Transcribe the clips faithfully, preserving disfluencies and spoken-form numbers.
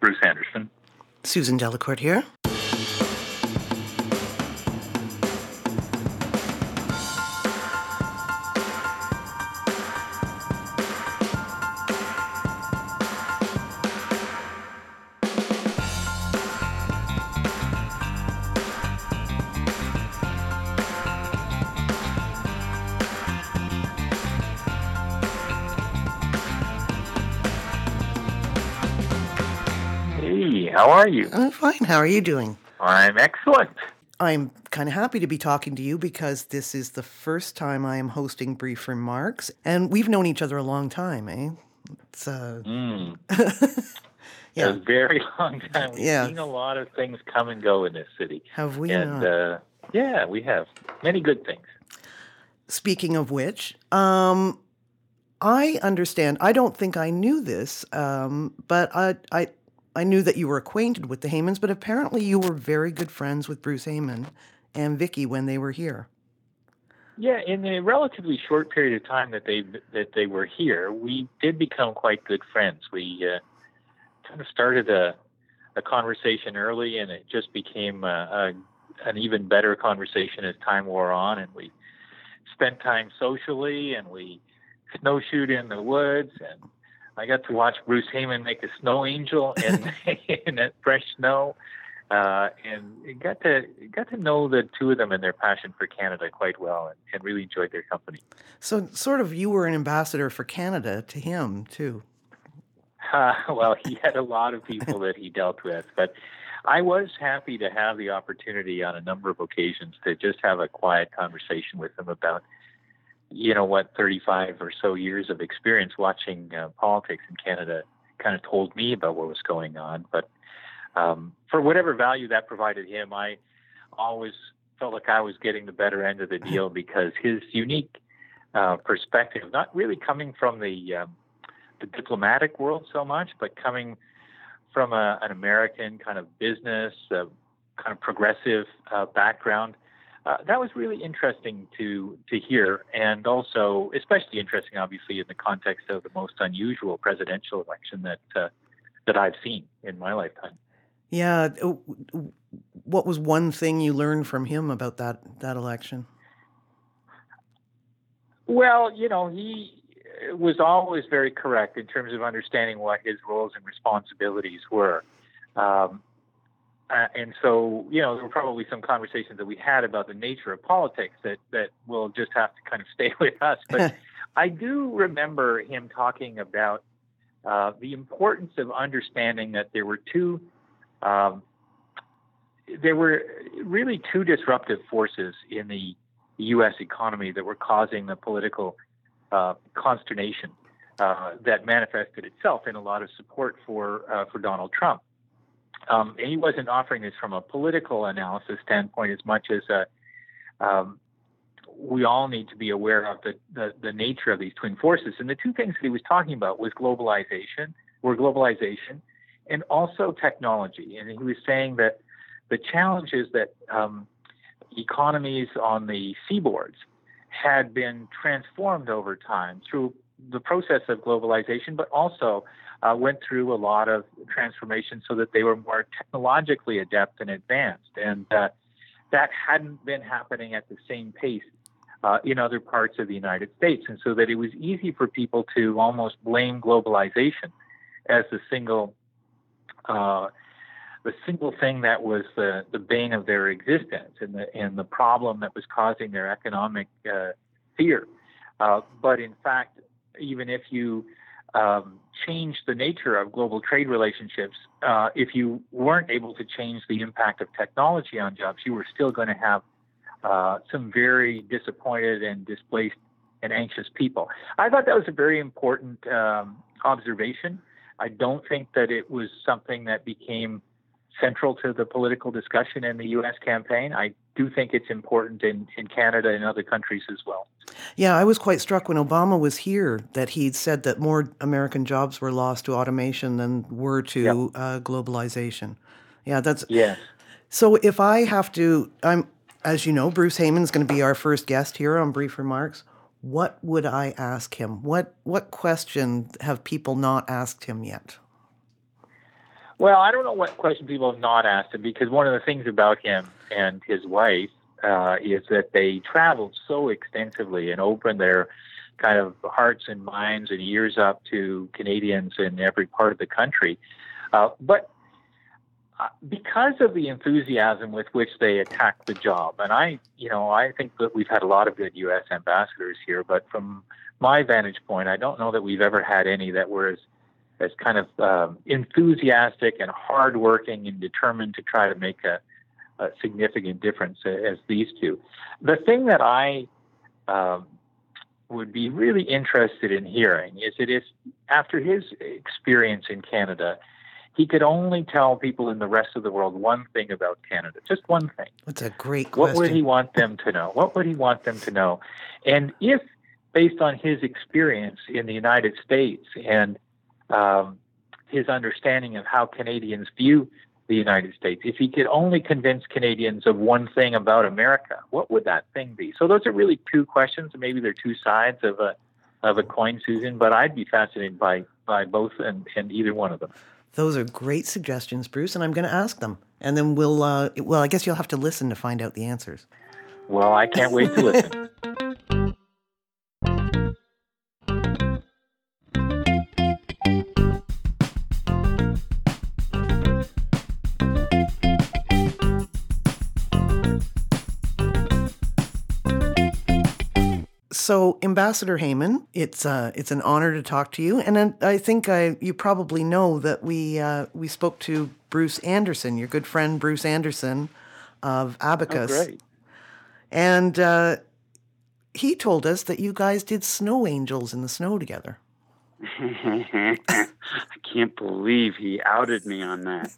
Bruce Anderson. Susan Delacourt here. Hey, how are you? I'm fine. How are you doing? I'm excellent. I'm kind of happy to be talking to you because this is the first time I am hosting Brief Remarks, and we've known each other a long time, eh? It's uh, Mm, yeah. A very long time. We've Yeah. seen a lot of things come and go in this city. Have we and not? uh, yeah, we have many good things. Speaking of which, um, I understand. I don't think I knew this, um, but I, I, I knew that you were acquainted with the Heymans, but apparently you were very good friends with Bruce Heyman and Vicky when they were here. Yeah, in a relatively short period of time that they that they were here, we did become quite good friends. We uh, kind of started a a conversation early, and it just became a, a, an even better conversation as time wore on. And we spent time socially, and we snowshoed in the woods, and I got to watch Bruce Heyman make a snow angel in in that fresh snow. Uh, and got to got to know the two of them and their passion for Canada quite well, and, and really enjoyed their company. So, sort of, you were an ambassador for Canada to him too. Uh, well, he had a lot of people that he dealt with, but I was happy to have the opportunity on a number of occasions to just have a quiet conversation with him about, you know, what thirty-five or so years of experience watching uh, politics in Canada kind of told me about what was going on, but. Um, for whatever value that provided him, I always felt like I was getting the better end of the deal because his unique uh, perspective, not really coming from the um, the diplomatic world so much, but coming from a, an American kind of business, uh, kind of progressive uh, background, uh, that was really interesting to to hear, and also especially interesting, obviously, in the context of the most unusual presidential election that uh, that I've seen in my lifetime. Yeah. What was one thing you learned from him about that, that election? Well, you know, he was always very correct in terms of understanding what his roles and responsibilities were. Um, uh, and so, you know, there were probably some conversations that we had about the nature of politics that, that will just have to kind of stay with us. But I do remember him talking about uh, the importance of understanding that there were two Um, there were really two disruptive forces in the U S economy that were causing the political uh, consternation uh, that manifested itself in a lot of support for uh, for Donald Trump. Um, and he wasn't offering this from a political analysis standpoint as much as a, um, we all need to be aware of the, the, the nature of these twin forces. And the two things that he was talking about was globalization, were globalization, and also technology. And he was saying that the challenge is that um, economies on the seaboards had been transformed over time through the process of globalization, but also uh, went through a lot of transformation so that they were more technologically adept and advanced. And uh, that hadn't been happening at the same pace uh, in other parts of the United States. And so that it was easy for people to almost blame globalization as the single Uh, the single thing that was the, the bane of their existence and the and the problem that was causing their economic uh, fear. Uh, but in fact, even if you um, change the nature of global trade relationships, uh, if you weren't able to change the impact of technology on jobs, you were still going to have uh, some very disappointed and displaced and anxious people. I thought that was a very important um, observation. I don't think that it was something that became central to the political discussion in the U S campaign. I do think it's important in, in Canada and other countries as well. Yeah, I was quite struck when Obama was here that he'd said that more American jobs were lost to automation than were to Yep. uh, globalization. Yeah, that's... Yes. So if I have to, I'm, as you know, Bruce Heyman's going to be our first guest here on Brief Remarks. What would I ask him? What what question have people not asked him yet? Well, I don't know what question people have not asked him, because one of the things about him and his wife uh, is that they traveled so extensively and opened their kind of hearts and minds and ears up to Canadians in every part of the country. Uh, but uh, because of the enthusiasm with which they attacked the job, and I, you know, I think that we've had a lot of good U S ambassadors here, but from my vantage point, I don't know that we've ever had any that were as as kind of um, enthusiastic and hardworking and determined to try to make a, a significant difference as these two. The thing that I um, would be really interested in hearing is that if, after his experience in Canada, he could only tell people in the rest of the world one thing about Canada, just one thing. That's a great What would question. he want them to know? What would he want them to know? And if, based on his experience in the United States and Um, his understanding of how Canadians view the United States, if he could only convince Canadians of one thing about America, what would that thing be? So those are really two questions. Maybe they're two sides of a of a coin, Susan, but I'd be fascinated by by both and, and either one of them. Those are great suggestions, Bruce, and I'm going to ask them. And then we'll, uh, well, I guess you'll have to listen to find out the answers. Well, I can't wait to listen. So, Ambassador Heyman, it's uh, it's an honor to talk to you, and I, I think I you probably know that we uh, we spoke to Bruce Anderson, your good friend Bruce Anderson of Abacus, Oh, great. and uh, he told us that you guys did snow angels in the snow together. I can't believe he outed me on that.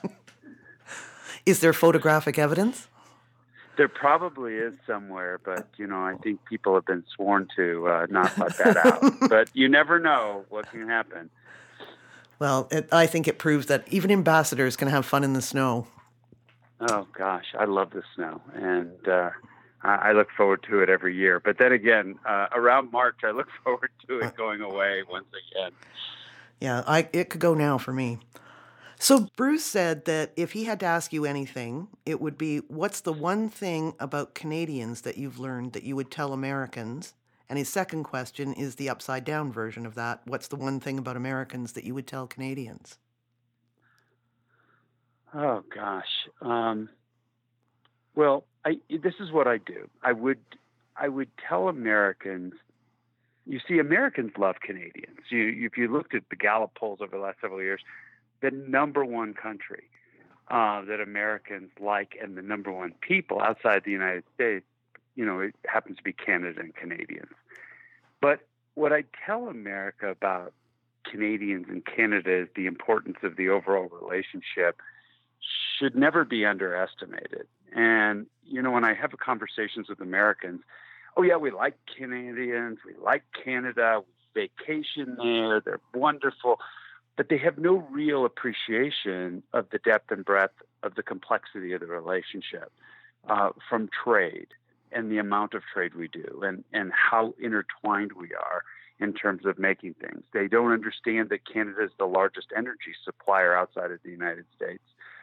Is there photographic evidence? There probably is somewhere, but, you know, I think people have been sworn to uh, not let that out. But you never know what can happen. Well, it, I think it proves that even ambassadors can have fun in the snow. Oh, gosh, I love the snow, and uh, I I look forward to it every year. But then again, uh, around March, I look forward to it going away once again. Yeah, I it could go now for me. So Bruce said that if he had to ask you anything, it would be, what's the one thing about Canadians that you've learned that you would tell Americans? And his second question is the upside down version of that. What's the one thing about Americans that you would tell Canadians? Oh, gosh. Um, well, I, this is what I do. I would, I would tell Americans, you see, Americans love Canadians. You, if you looked at the Gallup polls over the last several years, the number one country uh, that Americans like and the number one people outside the United States, you know, it happens to be Canada and Canadians. But what I tell America about Canadians and Canada is the importance of the overall relationship should never be underestimated. And, you know, when I have conversations with Americans, oh, yeah, we like Canadians, we like Canada, we vacation there, they're wonderful. But they have no real appreciation of the depth and breadth of the complexity of the relationship, uh, from trade and the amount of trade we do and, and how intertwined we are in terms of making things. They don't understand that Canada is the largest energy supplier outside of the United States.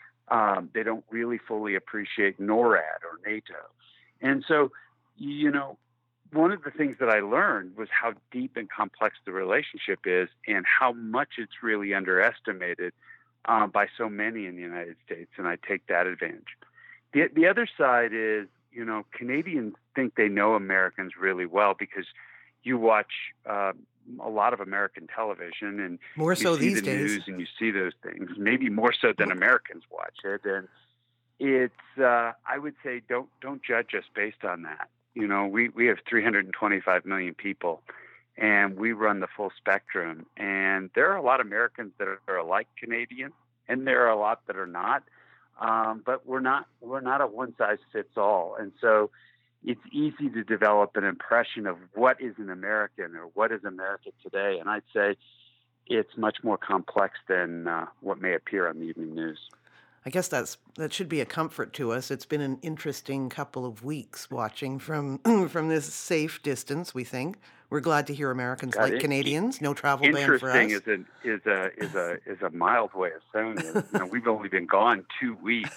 Um, they don't really fully appreciate NORAD or NATO. And so, you know, one of the things that I learned was how deep and complex the relationship is and how much it's really underestimated uh, by so many in the United States, and I take that advantage. The, the other side is, you know, Canadians think they know Americans really well because you watch uh, a lot of American television and More you so see these the days. news and you see those things, maybe more so than Americans watch it. And it's, uh, I would say, don't don't judge us based on that. You know, we, we have three hundred twenty-five million people, and we run the full spectrum. And there are a lot of Americans that are, are like Canadians, and there are a lot that are not. Um, but we're not we're not a one size fits all. And so it's easy to develop an impression of what is an American or what is America today. And I'd say it's much more complex than uh, what may appear on the evening news. I guess that's that should be a comfort to us. It's been an interesting couple of weeks watching from from this safe distance, we think, We're glad to hear Americans God, like it, Canadians. No travel ban for us. interesting is a is a is a is a mild way of saying it. You know, we've only been gone two weeks,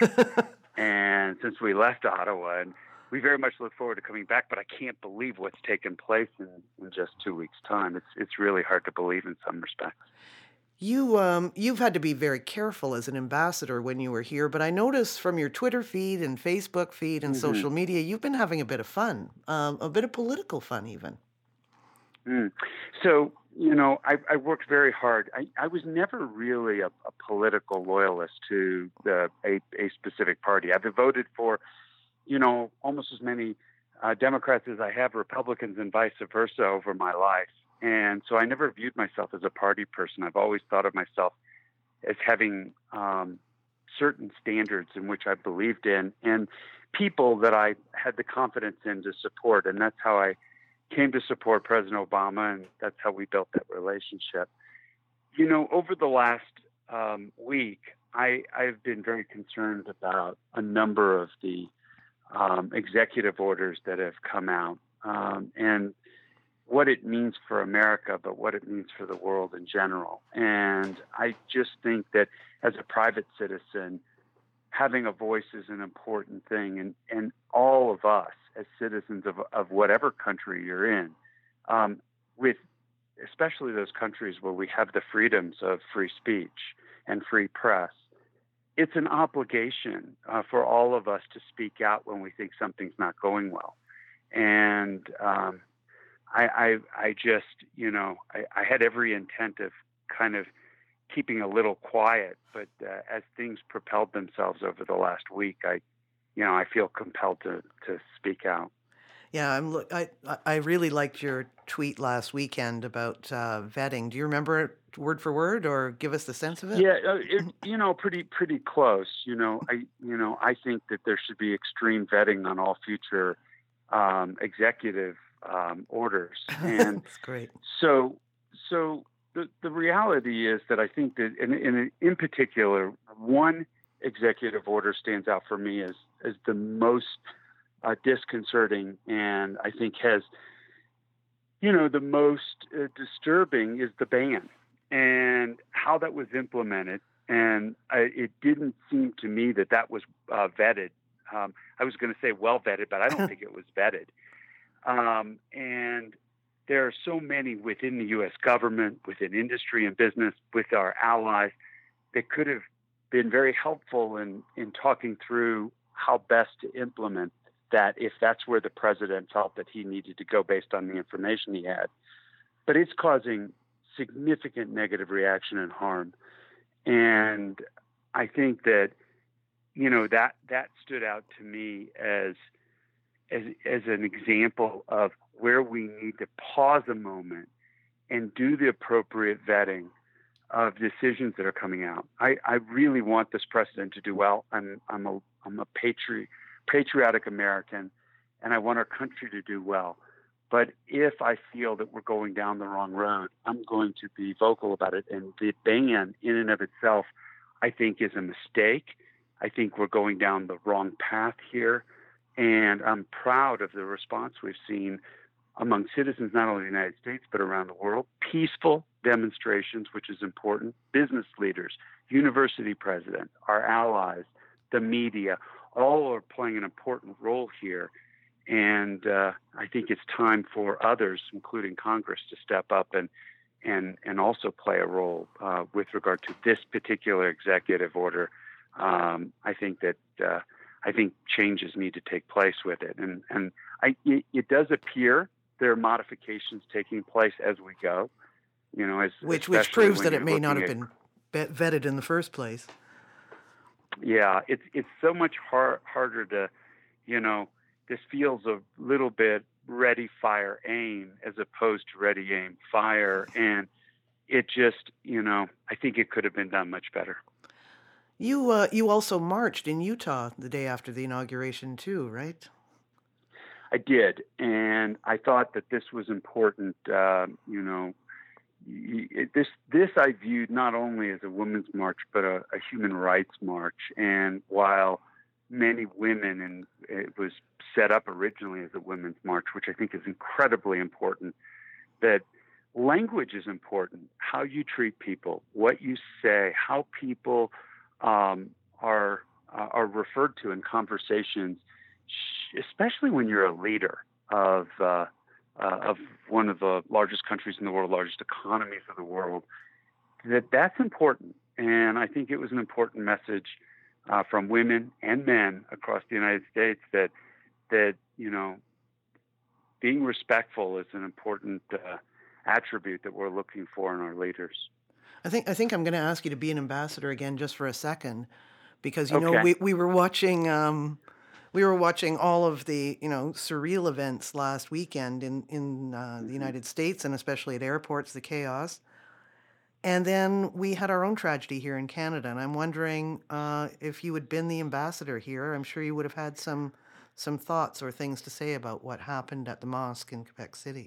and since we left Ottawa, and we very much look forward to coming back. But I can't believe what's taken place in, in just two weeks' time. It's it's really hard to believe in some respects. You um you've had to be very careful as an ambassador when you were here, but I noticed from your Twitter feed and Facebook feed and hmm social media, you've been having a bit of fun, um, a bit of political fun even. Mm. So, you know, I, I worked very hard. I, I was never really a, a political loyalist to the, a, a specific party. I've voted for, you know, almost as many uh, Democrats as I have Republicans and vice versa over my life. And so I never viewed myself as a party person. I've always thought of myself as having um, certain standards in which I believed in and people that I had the confidence in to support. And that's how I came to support President Obama, and that's how we built that relationship. You know, over the last um, week, I, I've been very concerned about a number of the um, executive orders that have come out um, and what it means for America, but what it means for the world in general. And I just think that as a private citizen, having a voice is an important thing, and, and all of us as citizens of, of whatever country you're in, um, with especially those countries where we have the freedoms of free speech and free press, it's an obligation uh, for all of us to speak out when we think something's not going well. And um, I, I, I just, you know, I, I had every intent of kind of keeping a little quiet, but uh, as things propelled themselves over the last week, I, you know, I feel compelled to to speak out. Yeah, I'm look. I I I really liked your tweet last weekend about uh, vetting. Do you remember it word for word, or give us the sense of it? Yeah, uh, it, you know, pretty pretty close. You know, I you know I think that there should be extreme vetting on all future um, executive um, orders, and That's great. so so the the reality is that I think that in in, in particular one executive order stands out for me as as the most uh, disconcerting, and I think has, you know, the most uh, disturbing is the ban and how that was implemented. And I, it didn't seem to me that that was uh, vetted. Um, I was going to say well vetted, but I don't think it was vetted. Um, and there are so many within the U S government, within industry and business, with our allies that could have been very helpful in, in talking through how best to implement that if that's where the president felt that he needed to go based on the information he had. But it's causing significant negative reaction and harm. And I think that, you know, that that stood out to me as as as an example of where we need to pause a moment and do the appropriate vetting of decisions that are coming out. I, I really want this president to do well. I'm I'm a I'm a patri- patriotic American, and I want our country to do well. But if I feel that we're going down the wrong road, I'm going to be vocal about it. And the ban in and of itself, I think, is a mistake. I think we're going down the wrong path here. And I'm proud of the response we've seen among citizens, not only in the United States, but around the world. Peaceful demonstrations, which is important. Business leaders, university presidents, our allies, the media, all are playing an important role here. And uh, I think it's time for others, including Congress, to step up and and and also play a role uh, with regard to this particular executive order. Um, I think that uh, I think changes need to take place with it, and and I, it, it does appear there are modifications taking place as we go. You know, as Which which especially proves when that it you're may not have looking at- been vet- vetted in the first place. Yeah, it's it's so much har- harder to, you know, this feels a little bit ready, fire, aim as opposed to ready, aim, fire. And it just, you know, I think it could have been done much better. You uh, you also marched in Utah the day after the inauguration too, right? I did. And I thought that this was important. Um, you know, y- y- this this I viewed not only as a women's march, but a, a human rights march. And while many women, and it was set up originally as a women's march, which I think is incredibly important that language is important. How you treat people, what you say, how people um, are uh, are referred to in conversations, especially when you're a leader of uh, uh, of one of the largest countries in the world, largest economies of the world. That that's important, and I think it was an important message uh, from women and men across the United States that that you know being respectful is an important uh, attribute that we're looking for in our leaders. I think I think I'm going to ask you to be an ambassador again just for a second, because you know Okay. we we were watching um, we were watching all of the you know surreal events last weekend in in uh, the United States, and especially at airports, the chaos. And then we had our own tragedy here in Canada, and I'm wondering uh, if you had been the ambassador here. I'm sure you would have had some some thoughts or things to say about what happened at the mosque in Quebec City.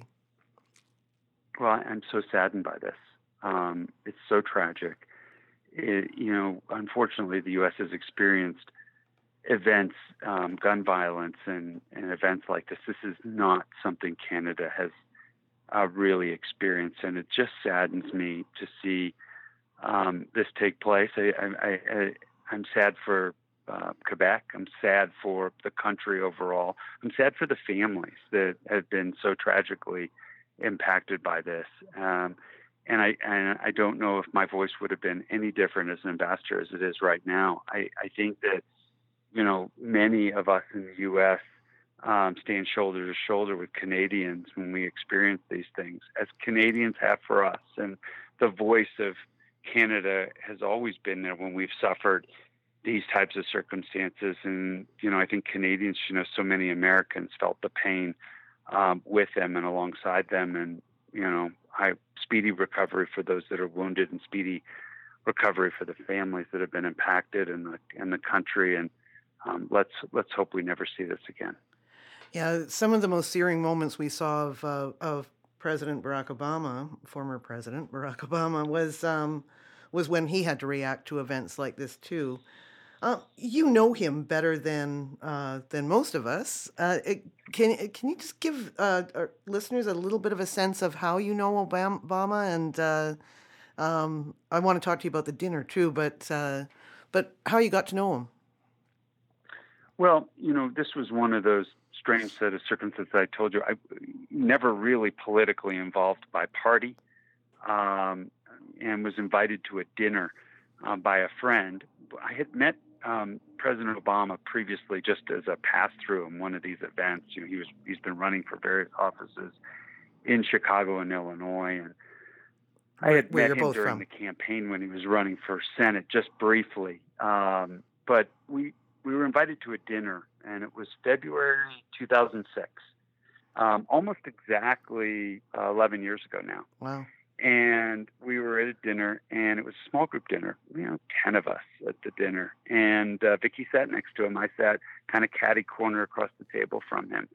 Well, I'm so saddened by this. Um, it's so tragic. It, you know, unfortunately, the U S has experienced events, um, gun violence, and, and events like this. This is not something Canada has uh, really experienced, and it just saddens me to see um, this take place. I, I, I, I'm sad for uh, Quebec. I'm sad for the country overall. I'm sad for the families that have been so tragically impacted by this. Um, and I and I don't know if my voice would have been any different as an ambassador as it is right now. I, I think that, you know, many of us in the U S um, stand shoulder to shoulder with Canadians when we experience these things, as Canadians have for us. And the voice of Canada has always been there when we've suffered these types of circumstances. And, you know, I think Canadians, you know, so many Americans felt the pain Um, with them and alongside them, and you know, I speedy recovery for those that are wounded, and speedy recovery for the families that have been impacted, and the and the country. And um, let's let's hope we never see this again. Yeah, some of the most searing moments we saw of uh, of President Barack Obama, former President Barack Obama, was um, was when he had to react to events like this too. Uh, you know him better than uh, than most of us. Uh, it, can can you just give uh, our listeners a little bit of a sense of how you know Obama? Obama? And uh, um, I want to talk to you about the dinner too, but uh, but how you got to know him? Well, you know, this was one of those strange set of circumstances I told you. I never really politically involved by party, um, and was invited to a dinner uh, by a friend. I had met um, President Obama previously just as a pass-through in one of these events. You know, he was he's been running for various offices in Chicago and Illinois, and I had Where met you're him both during from. the campaign when he was running for Senate, just briefly. Um, but we we were invited to a dinner, and it was February two thousand six, um, almost exactly uh, eleven years ago now. Wow. And we were at a dinner, and it was a small group dinner, you know, ten of us at the dinner. And uh, Vicky sat next to him. I sat kind of catty corner across the table from him.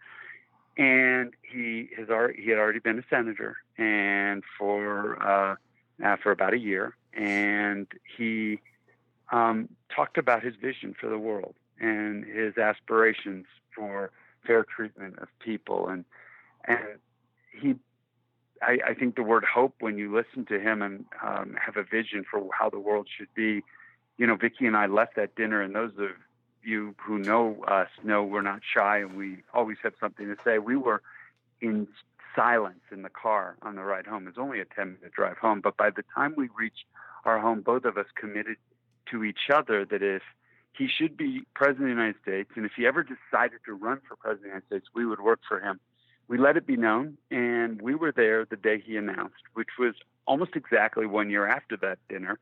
And he has already, he had already been a senator, and for uh, uh, for about a year. And he um, talked about his vision for the world and his aspirations for fair treatment of people. And and he. I, I think the word hope, when you listen to him and um, have a vision for how the world should be, you know, Vicky and I left that dinner, and those of you who know us know we're not shy, and we always have something to say. We were in silence in the car on the ride home. It was only a ten minute drive home, but by the time we reached our home, both of us committed to each other that if he should be president of the United States, and if he ever decided to run for president of the United States, we would work for him. We let it be known, and we were there the day he announced, which was almost exactly one year after that dinner.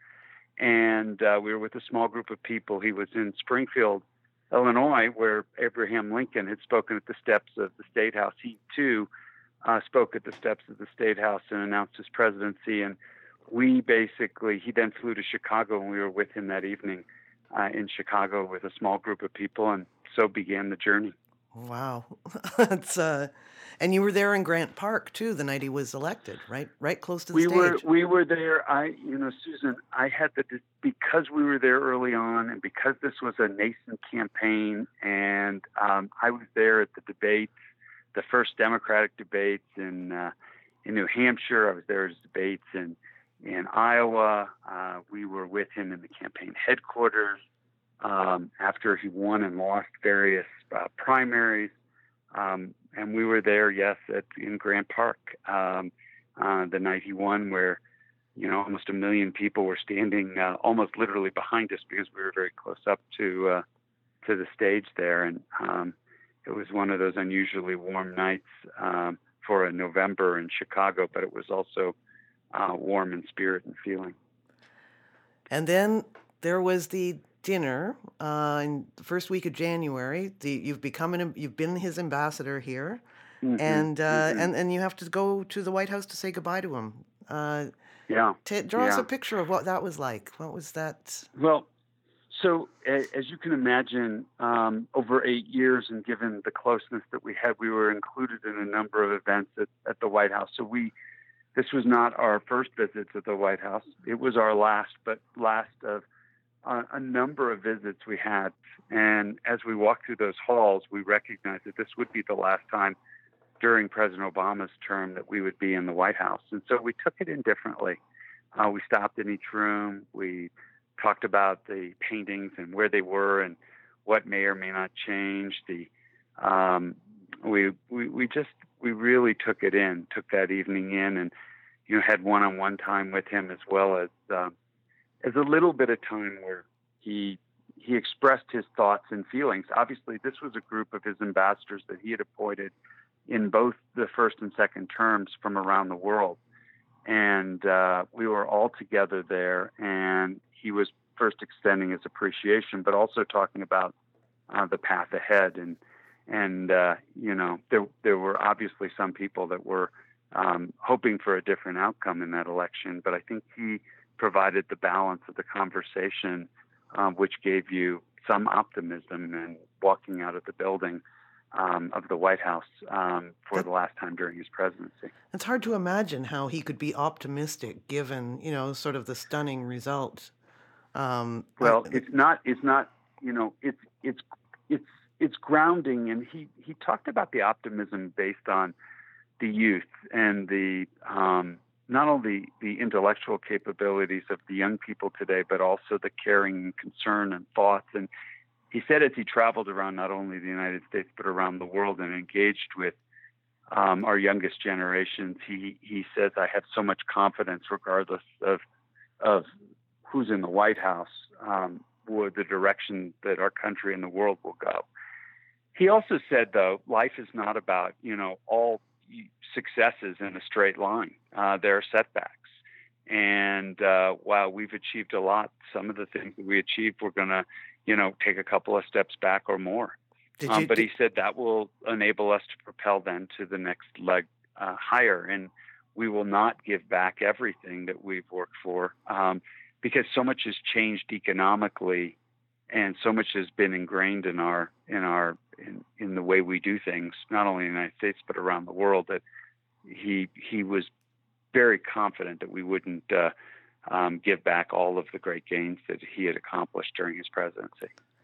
And uh, we were with a small group of people. He was in Springfield, Illinois, where Abraham Lincoln had spoken at the steps of the State House. He, too, uh, spoke at the steps of the State House and announced his presidency. And we basically, he then flew to Chicago, and we were with him that evening uh, in Chicago with a small group of people, and so began the journey. Wow. It's uh and you were there in Grant Park too the night he was elected, right? Right close to the we stage. were we were there. I you know, Susan, I had the because we were there early on, and because this was a nascent campaign, and um, I was there at the debates, the first Democratic debates in uh, in New Hampshire. I was there at his debates in in Iowa. Uh, we were with him in the campaign headquarters um, after he won and lost various uh, primaries. Um, and we were there, yes, at, in Grant Park um, uh, the night he won, where, you know, almost a million people were standing uh, almost literally behind us because we were very close up to uh, to the stage there. And um, it was one of those unusually warm nights um, for a November in Chicago, but it was also uh, warm in spirit and feeling. And then there was the dinner uh, in the first week of January. The, you've become an, you've been his ambassador here, Mm-hmm, and uh, mm-hmm. and and you have to go to the White House to say goodbye to him. Uh, yeah. T- draw us yeah. a picture of what that was like. What was that? Well, so a- as you can imagine, um, over eight years, and given the closeness that we had, we were included in a number of events at, at the White House. So we, this was not our first visit to the White House. It was our last, but last of uh, a number of visits we had. And as we walked through those halls, we recognized that this would be the last time during President Obama's term that we would be in the White House. And so we took it in differently. Uh, we stopped in each room. We talked about the paintings and where they were and what may or may not change. The um, we, we we just we really took it in, took that evening in, and you know had one-on-one time with him, as well as uh, as a little bit of time where he he expressed his thoughts and feelings. Obviously, this was a group of his ambassadors that he had appointed in both the first and second terms from around the world. And uh, we were all together there, and he was first extending his appreciation, but also talking about uh, the path ahead. And and uh, you know, there there were obviously some people that were um, hoping for a different outcome in that election, but I think he provided the balance of the conversation, um, which gave you some optimism. And walking out of the building Um, of the White House um, for That, the last time during his presidency. it's hard to imagine how he could be optimistic given, you know, sort of the stunning result. Um, Well, I, it's not. It's not. You know, it's it's it's it's grounding, and he he talked about the optimism based on the youth and the um, not only the intellectual capabilities of the young people today, but also the caring and concern and thoughts. And he said as he traveled around not only the United States, but around the world and engaged with um, our youngest generations, he, he says, I have so much confidence regardless of of who's in the White House, um, or the direction that our country and the world will go. He also said, though, life is not about, you know, all successes in a straight line. Uh, there are setbacks. And uh, while we've achieved a lot, some of the things that we achieved, we're going to, you know, take a couple of steps back or more. did Um, you, but did, he said that will enable us to propel then to the next leg uh, higher. And we will not give back everything that we've worked for, um, because so much has changed economically, and so much has been ingrained in our in our in, in the way we do things, not only in the United States but around the world, that he he was very confident that we wouldn't uh, um, give back all of the great gains that he had accomplished during his presidency.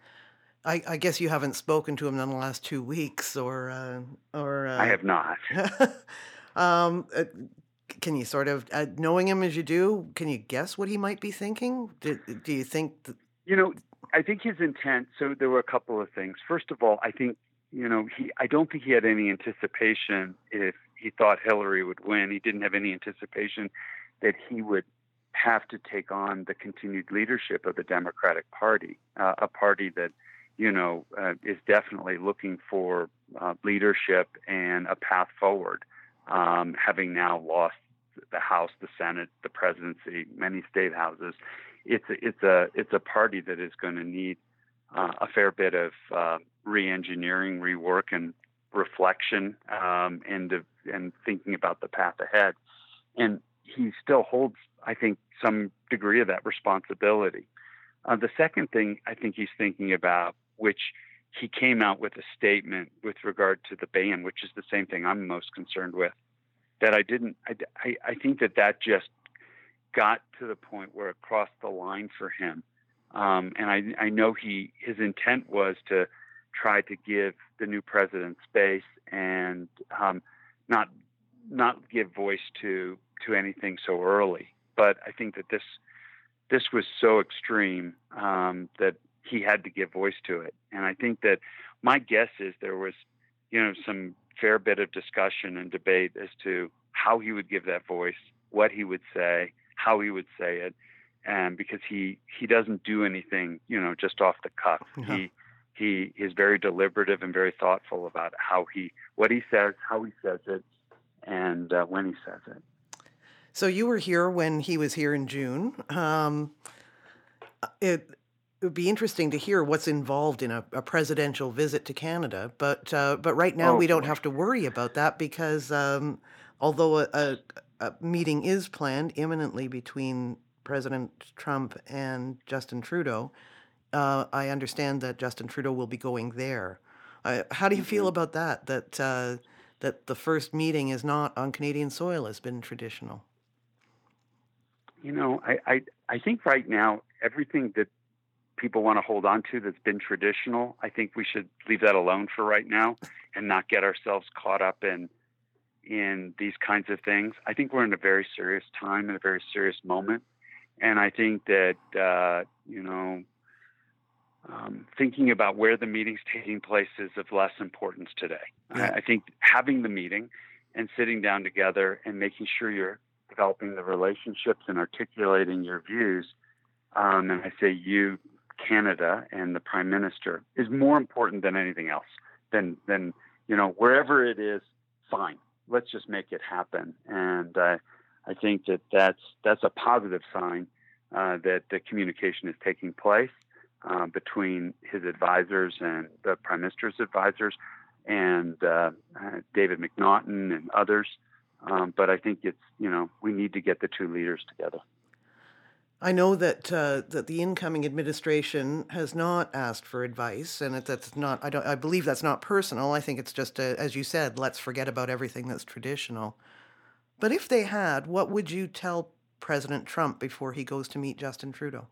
I, I guess you haven't spoken to him in the last two weeks, or uh, or. Uh, I have not. um, uh, can you sort of, uh, knowing him as you do, can you guess what he might be thinking? Do, do you think? Th- You know, I think his intent. So there were a couple of things. First of all, I think you know he. I don't think he had any anticipation if he thought Hillary would win. He didn't have any anticipation that he would have to take on the continued leadership of the Democratic Party, uh, a party that, you know, uh, is definitely looking for uh, leadership and a path forward, um, having now lost the House, the Senate, the presidency, many state houses. It's a, it's a it's a party that is going to need uh, a fair bit of uh, re-engineering, rework, and reflection, um, and uh, and thinking about the path ahead. And he still holds, I think, some degree of that responsibility. Uh, the second thing I think he's thinking about, which he came out with a statement with regard to the ban, which is the same thing I'm most concerned with, that I didn't, I, I, I think that that just got to the point where it crossed the line for him. Um, and I, I know he, his intent was to try to give the new president space and um, not not give voice to to anything so early. But I think that this this was so extreme um, that he had to give voice to it. And I think that my guess is there was, you know, some fair bit of discussion and debate as to how he would give that voice, what he would say, how he would say it, and because he he doesn't do anything, you know, just off the cuff. Uh-huh. He he is very deliberative and very thoughtful about how he what he says, how he says it, and uh, when he says it. So you were here when he was here in June. Um, it, it would be interesting to hear what's involved in a, a presidential visit to Canada, but uh, but right now Oh, we don't boy. have to worry about that because um, although a, a, a meeting is planned imminently between President Trump and Justin Trudeau, uh, I understand that Justin Trudeau will be going there. Uh, how do you feel Mhm. about that? That uh, that the first meeting is not on Canadian soil has been traditional. You know, I, I I think right now everything that people want to hold on to that's been traditional, I think we should leave that alone for right now and not get ourselves caught up in in these kinds of things. I think we're in a very serious time and a very serious moment, and I think that uh, you know, um, thinking about where the meeting's taking place is of less importance today. Yeah. I, I think having the meeting and sitting down together and making sure you're developing the relationships and articulating your views, um, and I say you, Canada, and the Prime Minister, is more important than anything else. Than, than you know, wherever it is, fine. Let's just make it happen. And uh, I think that that's, that's a positive sign uh, that the communication is taking place uh, between his advisors and the Prime Minister's advisors and uh, uh, David McNaughton and others. Um, but I think it's, you know, we need to get the two leaders together. I know that uh, that the incoming administration has not asked for advice, and it, that's not. I don't. I believe that's not personal. I think it's just, a, as you said, let's forget about everything that's traditional. But if they had, what would you tell President Trump before he goes to meet Justin Trudeau?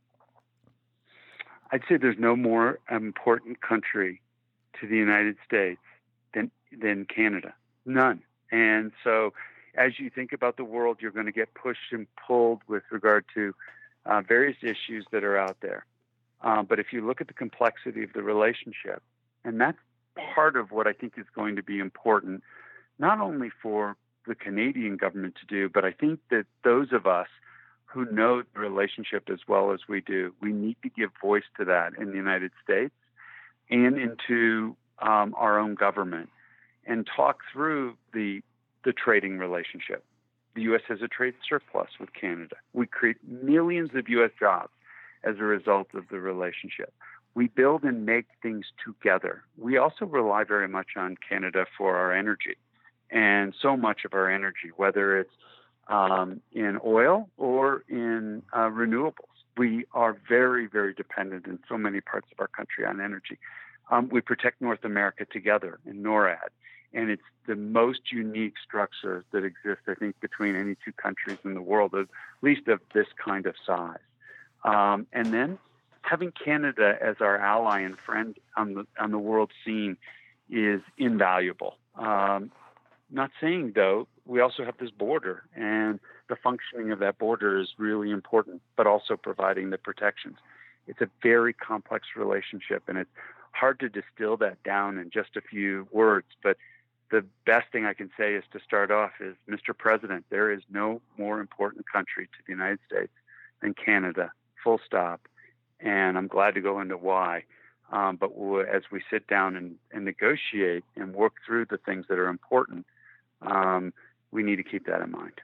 I'd say there's no more important country to the United States than than Canada. None. And so as you think about the world, you're going to get pushed and pulled with regard to uh, various issues that are out there. Um, but if you look at the complexity of the relationship, and that's part of what I think is going to be important, not only for the Canadian government to do, but I think that those of us who know the relationship as well as we do, we need to give voice to that in the United States and into um, our own government and talk through the the trading relationship. The U S has a trade surplus with Canada. We create millions of U S jobs as a result of the relationship. We build and make things together. We also rely very much on Canada for our energy. And so much of our energy, whether it's um, in oil or in uh, renewables, we are very, very dependent in so many parts of our country on energy. Um, we protect North America together in NORAD. And it's the most unique structure that exists, I think, between any two countries in the world, at least of this kind of size. Um, and then having Canada as our ally and friend on the on the world scene is invaluable. Um, not saying, though, we also have this border, and the functioning of that border is really important, but also providing the protections. It's a very complex relationship, and it's hard to distill that down in just a few words, but the best thing I can say is to start off is, Mister President, there is no more important country to the United States than Canada, full stop. And I'm glad to go into why. Um, but we'll, as we sit down and, and negotiate and work through the things that are important, um, we need to keep that in mind.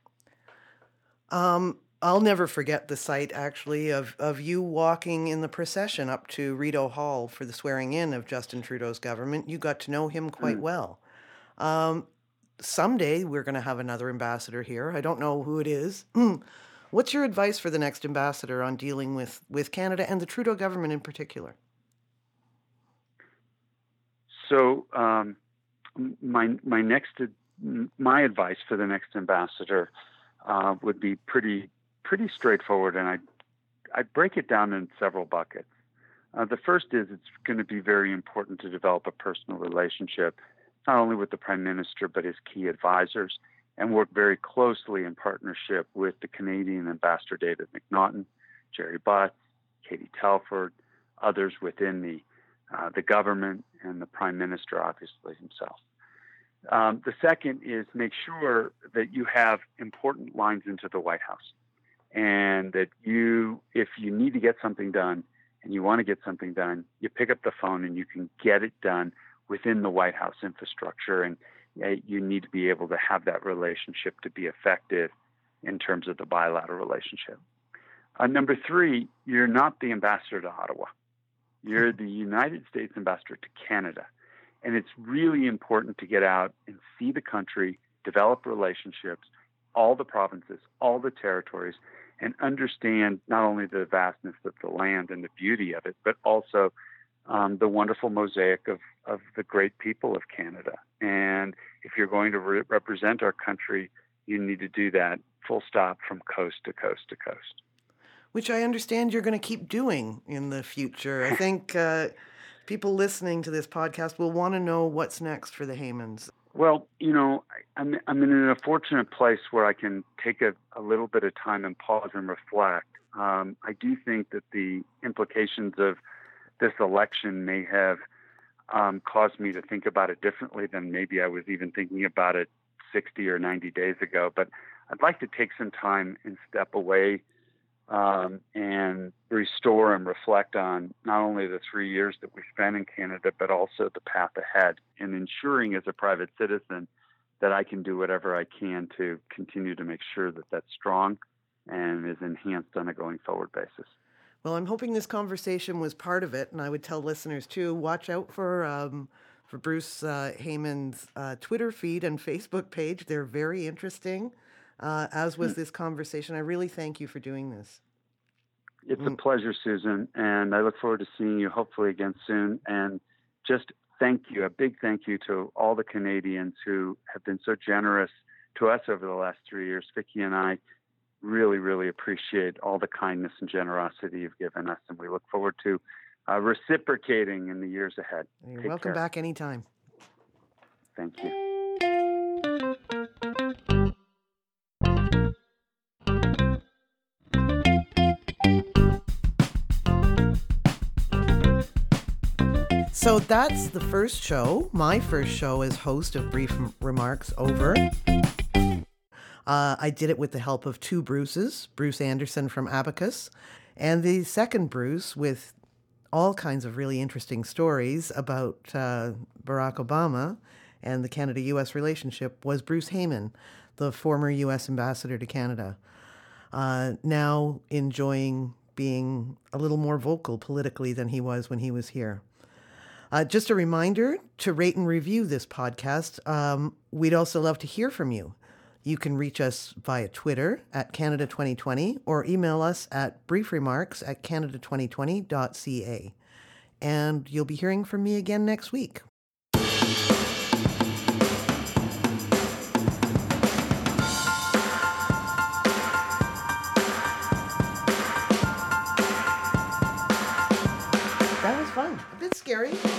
Um, I'll never forget the sight, actually, of, of you walking in the procession up to Rideau Hall for the swearing in of Justin Trudeau's government. You got to know him quite Mm. well. Um, someday we're going to have another ambassador here. I don't know who it is. What's your advice for the next ambassador on dealing with, with Canada and the Trudeau government in particular? So um, my my next my advice for the next ambassador uh, would be pretty pretty straightforward, and I I break it down in several buckets. Uh, the first is it's going to be very important to develop a personal relationship not only with the Prime Minister, but his key advisors, and work very closely in partnership with the Canadian Ambassador David McNaughton, Jerry Butts, Katie Telford, others within the uh, the government, and the Prime Minister, obviously, himself. Um, the second is make sure that you have important lines into the White House, and that you, if you need to get something done and you want to get something done, you pick up the phone and you can get it done within the White House infrastructure. And uh, you need to be able to have that relationship to be effective in terms of the bilateral relationship. Uh, number three, you're not the ambassador to Ottawa. You're the United States ambassador to Canada. And it's really important to get out and see the country, develop relationships, all the provinces, all the territories, and understand not only the vastness of the land and the beauty of it, but also um, the wonderful mosaic of, of the great people of Canada. And if you're going to re- represent our country, you need to do that full stop from coast to coast to coast. Which I understand you're going to keep doing in the future. I think uh, people listening to this podcast will want to know what's next for the Heymans. Well, you know, I'm, I'm in a fortunate place where I can take a, a little bit of time and pause and reflect. Um, I do think that the implications of this election may have um, caused me to think about it differently than maybe I was even thinking about it sixty or ninety days ago. But I'd like to take some time and step away um, and restore and reflect on not only the three years that we spent in Canada, but also the path ahead, and ensuring as a private citizen that I can do whatever I can to continue to make sure that that's strong and is enhanced on a going forward basis. Well, I'm hoping this conversation was part of it, and I would tell listeners too, watch out for um, for Bruce uh, Heyman's uh, Twitter feed and Facebook page. They're very interesting, uh, as was this conversation. I really thank you for doing this. It's a pleasure, Susan, and I look forward to seeing you hopefully again soon. And just thank you, a big thank you to all the Canadians who have been so generous to us over the last three years. Vicki and I really, really appreciate all the kindness and generosity you've given us, and we look forward to uh, reciprocating in the years ahead. You're Take welcome care. back anytime. Thank you. So that's the first show, my first show as host of Brief Remarks over. Uh, I did it with the help of two Bruces, Bruce Anderson from Abacus, and the second Bruce with all kinds of really interesting stories about uh, Barack Obama and the Canada-U S relationship was Bruce Heyman, the former U S ambassador to Canada, uh, now enjoying being a little more vocal politically than he was when he was here. Uh, just a reminder to rate and review this podcast. Um, we'd also love to hear from you. You can reach us via Twitter at Canada twenty twenty or email us at briefremarks at canada twenty twenty dot c a. And you'll be hearing from me again next week. That was fun. A bit scary.